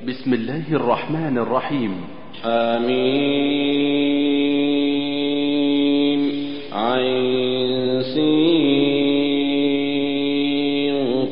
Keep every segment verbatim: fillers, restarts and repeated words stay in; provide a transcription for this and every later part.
بسم الله الرحمن الرحيم. آمين. عين سين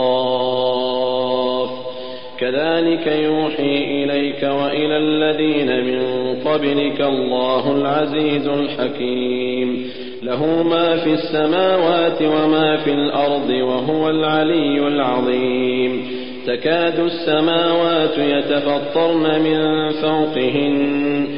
قاف. كذلك يوحي إليك وإلى الذين من قبلك الله العزيز الحكيم، له ما في السماوات وما في الأرض وهو العلي العظيم. تكاد السماوات يتفطرن من فوقهن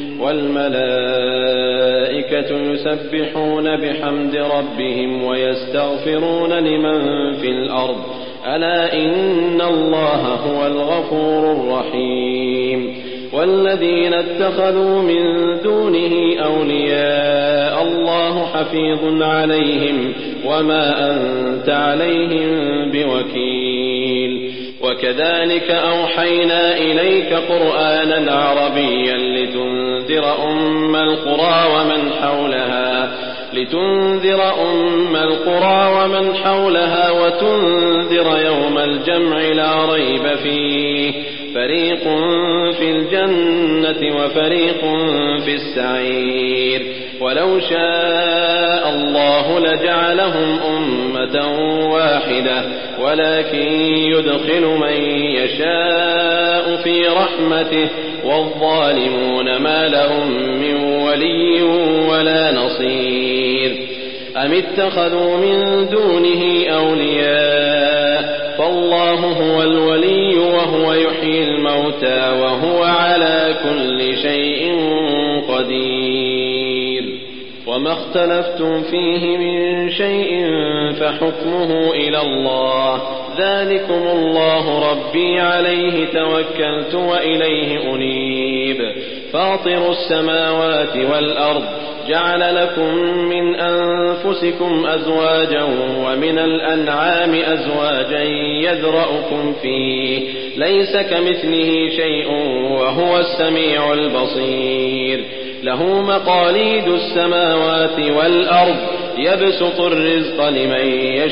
والملائكة يسبحون بحمد ربهم ويستغفرون لمن في الأرض، ألا إن الله هو الغفور الرحيم. والذين اتخذوا من دونه أولياء الله حفيظ عليهم وما أنت عليهم بوكيل. وكذلك أوحينا إليك قرآنا عربيا لتنذر أم القرى ومن حولها لتنذر أم القرى ومن حولها وتنذر يوم الجمع لا ريب فيه، فريق في الجنة وفريق في السعير. ولو شاء الله لجعلهم أمة واحدة ولكن يدخل من يشاء في رحمته والظالمون ما لهم من ولي ولا نصير. أم اتخذوا من دونه أولياء فالله هو الولي وهو يحيي الموتى وهو على كل شيء قدير. وما اختلفتم فيه من شيء فحكمه إلى الله، ذلكم الله ربي عليه توكلت وإليه أنيب. فاطر السماوات والأرض جعل لكم من أنفسكم أزواجا ومن الأنعام أزواجا يذرأكم فيه، ليس كمثله شيء وهو السميع البصير. له مقاليد السماوات والأرض يبسط الرزق لمن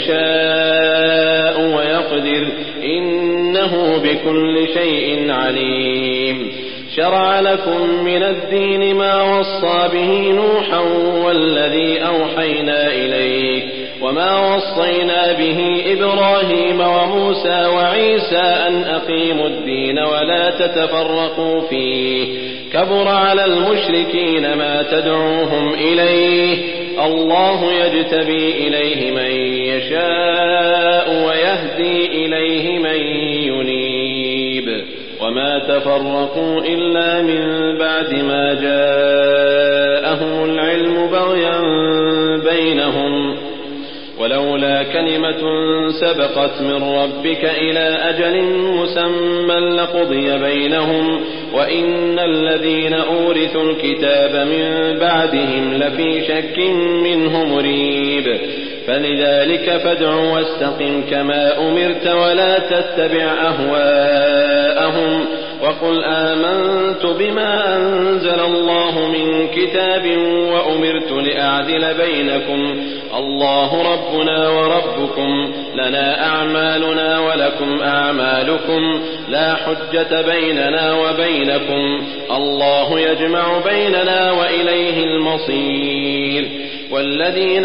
يشاء ويقدر، إنه بكل شيء عليم. شرع لكم من الدين ما وصى به نوحا والذي أوحينا إليك وما وصينا به إبراهيم وموسى وعيسى أن أقيموا الدين ولا تتفرقوا فيه، كبر على المشركين ما تدعوهم إليه، الله يجتبي إليه من يشاء ويهدي إليه من ينيب. وما تفرقوا إلا من بعد ما جاءهم العلم بغيا بينهم، ولولا كلمة سبقت من ربك إلى أجل مسمى لقضي بينهم، وإن الذين أورثوا الكتاب من بعدهم لفي شك منه مريب. فلذلك فادع واستقم كما أمرت ولا تتبع أهواءهم، وقل آمنت بما أنزل الله من كتاب وأمرت لأعدل بينكم، الله ربنا وربكم، لنا أعمالنا ولكم أعمالكم، لا حجة بيننا وبينكم، الله يجمع بيننا وإليه المصير. والذين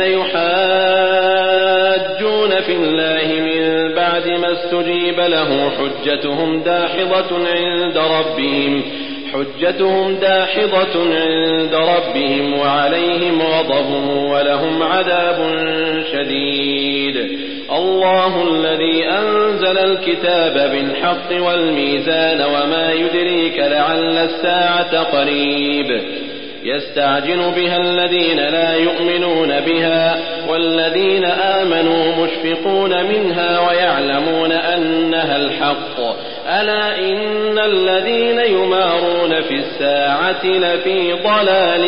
يحاجون في الله من بعد ما استجيب له حجتهم داحضة عند ربهم حجتهم داحضة عند ربهم وعليهم غضب ولهم عذاب شديد. الله الذي أنزل الكتاب بالحق والميزان وما يدريك لعل الساعة قريب. يستعجل بها الذين لا يؤمنون بها والذين آمنوا مشفقون منها ويعلمون أنها الحق، ألا إن الذين يمارون في الساعة لفي ضلال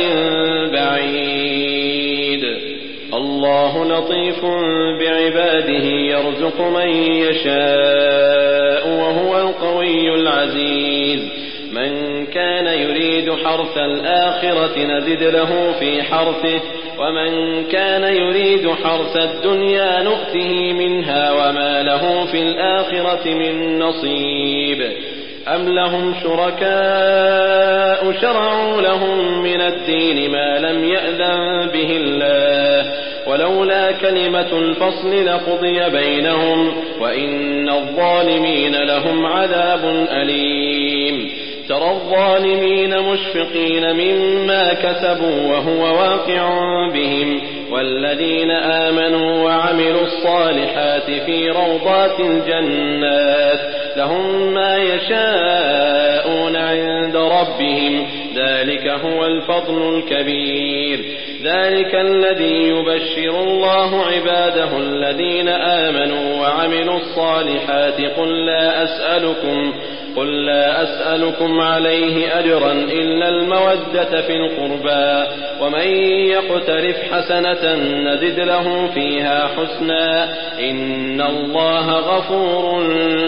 بعيد. الله لطيف بعباده يرزق من يشاء وهو القوي العزيز. من كان يريد حرث الآخرة نزد له في حرثه ومن كان يريد حرث الدنيا نؤته منها وما له في الآخرة من نصيب. أم لهم شركاء شرعوا لهم من الدين ما لم يأذن به الله ولولا كلمة الفصل لقضي بينهم وإن الظالمين لهم عذاب أليم ترى الظالمين مشفقين مما كسبوا وهو واقع بهم والذين آمنوا وعملوا الصالحات في روضات الجنات لهم ما يشاءون عند ربهم ذلك هو الفضل الكبير ذلك الذي يبشر الله عباده الذين آمنوا وعملوا الصالحات قل لا أسألكم قل لا أسألكم عليه أجرا إلا المودة في القربى ومن يقترف حسنة نزد له فيها حسنا إن الله غفور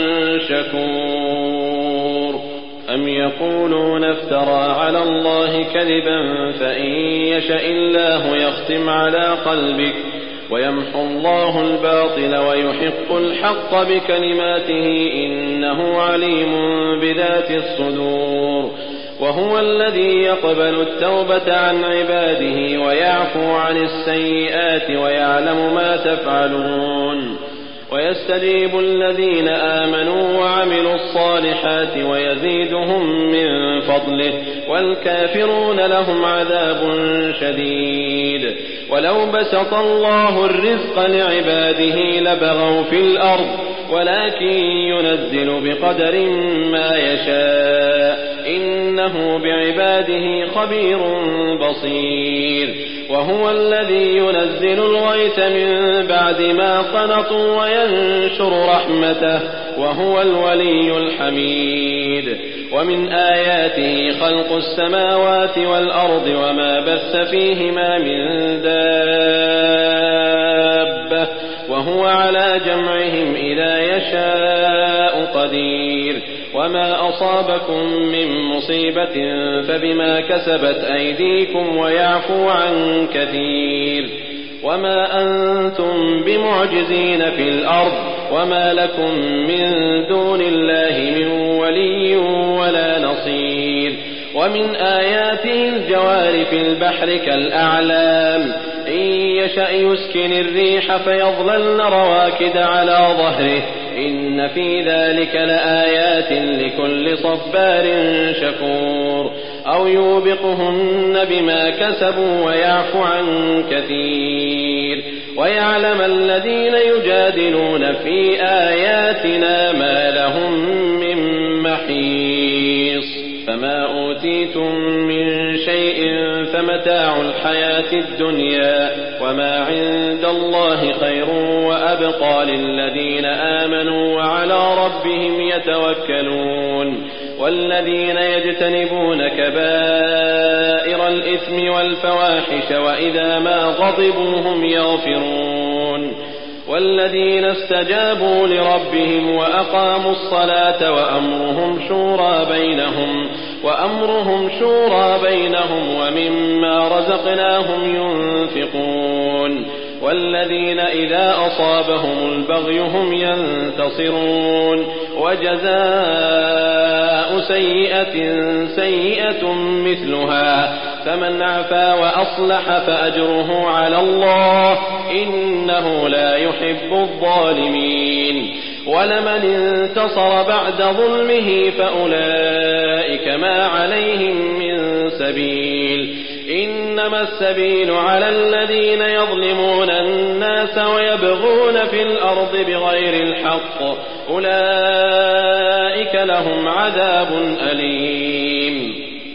شكور أم يقولون افترى على الله كذبا فإن يشأ الله يختم على قلبك ويمحو الله الباطل ويحق الحق بكلماته إنه عليم بذات الصدور وهو الذي يقبل التوبة عن عباده ويعفو عن السيئات ويعلم ما تفعلون ويستجيب الذين آمنوا وعملوا الصالحات ويزيدهم من فضله والكافرون لهم عذاب شديد ولو بسط الله الرزق لعباده لبغوا في الأرض ولكن ينزل بقدر ما يشاء إنه بعباده خبير بصير وهو الذي ينزل الغيث من بعد ما قنطوا وينشر رحمته وهو الولي الحميد ومن آياته خلق السماوات والأرض وما بث فيهما من دابة وهو على جمعهم إذا يشاء قدير وما أصابكم من مصيبة فبما كسبت أيديكم ويعفو عن كثير وما أنتم بمعجزين في الأرض وما لكم من دون الله من ولي ولا نصير ومن آياته الجوار في البحر كالأعلام إن يشأ يسكن الريح فيظللن رواكد على ظهره إن في ذلك لآيات لكل صبار شكور أو يوبقهن بما كسبوا ويعفو عن كثير ويعلم الذين يجادلون في آياتنا ما لهم من محيص فما أوتيتم من شيء فمتاع الحياة الدنيا وما عند الله خير وأبقى للذين آمنوا وعلى ربهم يتوكلون والذين يجتنبون كبائر الإثم والفواحش وإذا ما غضبوا هم يغفرون والذين استجابوا لربهم وأقاموا الصلاة وأمرهم شورى بينهم وأمرهم شورى بينهم ومما رزقناهم ينفقون والذين إذا أصابهم البغي هم ينتصرون وجزاء سيئة سيئة مثلها فمن عفا وأصلح فأجره على الله إنه لا يحب الظالمين ولمن انتصر بعد ظلمه فأولئك ما عليهم من سبيل إنما السبيل على الذين يظلمون الناس ويبغون في الأرض بغير الحق أولئك لهم عذاب أليم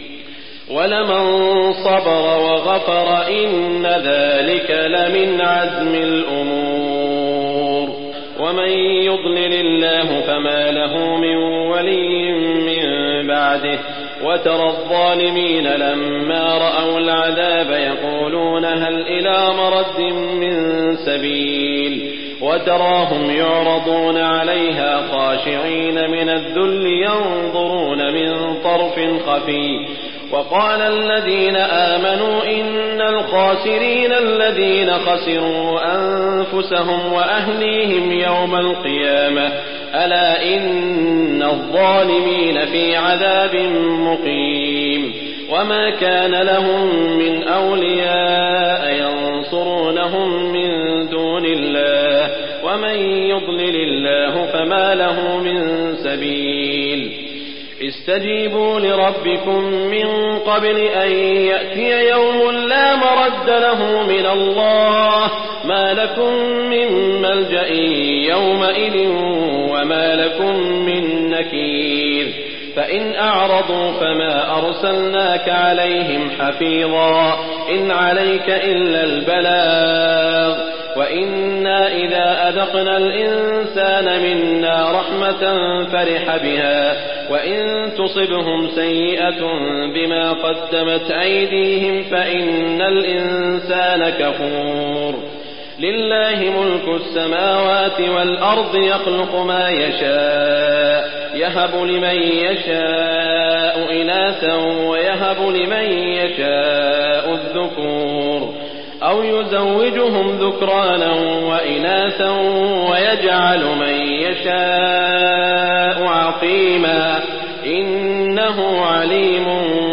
ولمن صبر وغفر إن ذلك لمن عزم الأمور ومن يضلل الله فما له من ولي من بعده وترى الظالمين لما رأوا العذاب يقولون هل إلى مرد من سبيل وتراهم يعرضون عليها خاشعين من الذل ينظرون من طرف خفي وقال الذين آمنوا إن الخاسرين الذين خسروا أنفسهم وأهليهم يوم القيامة ألا إن الظالمين في عذاب مقيم وما كان لهم من أولياء ينصرونهم من دون الله ومن يضلل الله فما له من سبيل استجيبوا لربكم من قبل أن يأتي يوم لا مرد له من الله ما لكم من ملجأ يومئذ وما لكم من نكير فإن أعرضوا فما أرسلناك عليهم حفيظا إن عليك إلا البلاغ وإنا إذا أذقنا الإنسان منا رحمة فرح بها وإن تصبهم سيئة بما قدمت أيديهم فإن الإنسان كفور لله ملك السماوات والأرض يخلق ما يشاء يهب لمن يشاء إناثا ويهب لمن يشاء الذكور أو يزوجهم ذكرانا وإناثا ويجعل من يشاء عقيما إنه عليم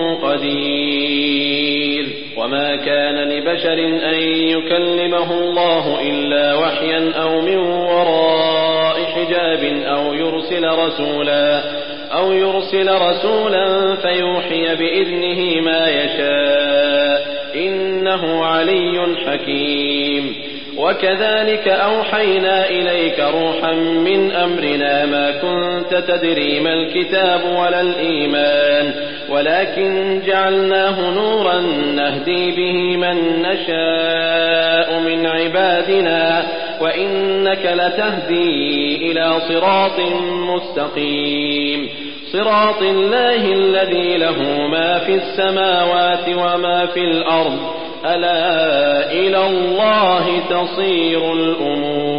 قدير وما كان لبشر أن يكلمه الله إلا وحيا أو من وراء حجاب أو يرسل رسولا أو يرسل رسولا فيوحي بإذنه ما يشاء إنه علي حكيم وكذلك أوحينا إليك روحا من أمرنا ما كنت تدري ما الكتاب ولا الإيمان ولكن جعلناه نورا نهدي به من نشاء من عبادنا وإنك لتهدي إلى صراط مستقيم صراط الله الذي له ما في السماوات وما في الأرض ألا إلى الله تصير الأمور